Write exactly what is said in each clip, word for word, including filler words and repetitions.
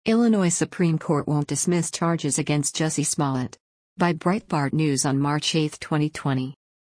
Illinois Supreme Court won't dismiss charges against Jussie Smollett. By Breitbart News on March eighth, twenty twenty.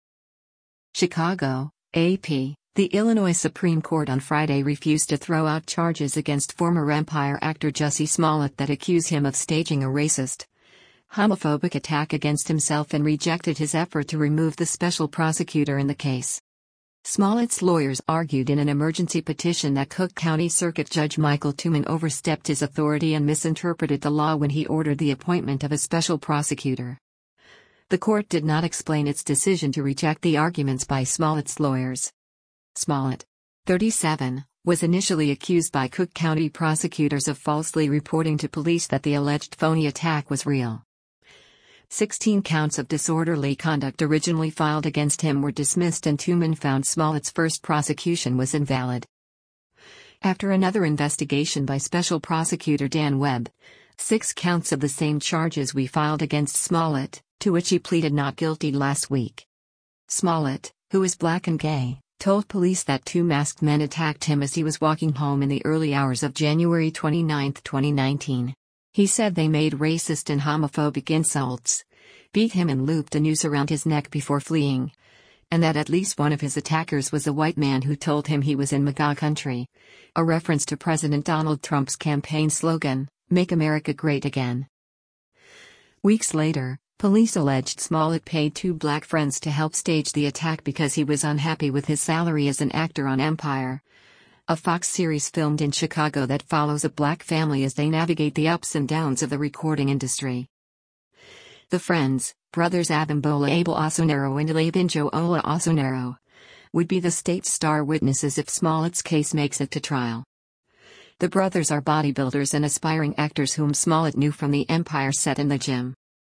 Chicago, A P. The Illinois Supreme Court on Friday refused to throw out charges against former Empire actor Jussie Smollett that accuse him of staging a racist, homophobic attack against himself and rejected his effort to remove the special prosecutor in the case. Smollett's lawyers argued in an emergency petition that Cook County Circuit Judge Michael Tuman overstepped his authority and misinterpreted the law when he ordered the appointment of a special prosecutor. The court did not explain its decision to reject the arguments by Smollett's lawyers. Smollett, thirty-seven, was initially accused by Cook County prosecutors of falsely reporting to police that the alleged phony attack was real. Sixteen counts of disorderly conduct originally filed against him were dismissed, and Tuman found Smollett's first prosecution was invalid. After another investigation by Special Prosecutor Dan Webb, six counts of the same charges we filed against Smollett, to which he pleaded not guilty last week. Smollett, who is black and gay, told police that two masked men attacked him as he was walking home in the early hours of January twenty-ninth, twenty nineteen. He said they made racist and homophobic insults, beat him and looped a noose around his neck before fleeing, and that at least one of his attackers was a white man who told him he was in MAGA country, a reference to President Donald Trump's campaign slogan, "Make America Great Again." Weeks later, police alleged Smollett paid two black friends to help stage the attack because he was unhappy with his salary as an actor on Empire, a Fox series filmed in Chicago that follows a black family as they navigate the ups and downs of the recording industry. The friends, brothers Abimbola Abel Asonero and Elabinjo Ola Asonero, would be the state's star witnesses if Smollett's case makes it to trial. The brothers are bodybuilders and aspiring actors whom Smollett knew from the Empire set in the gym.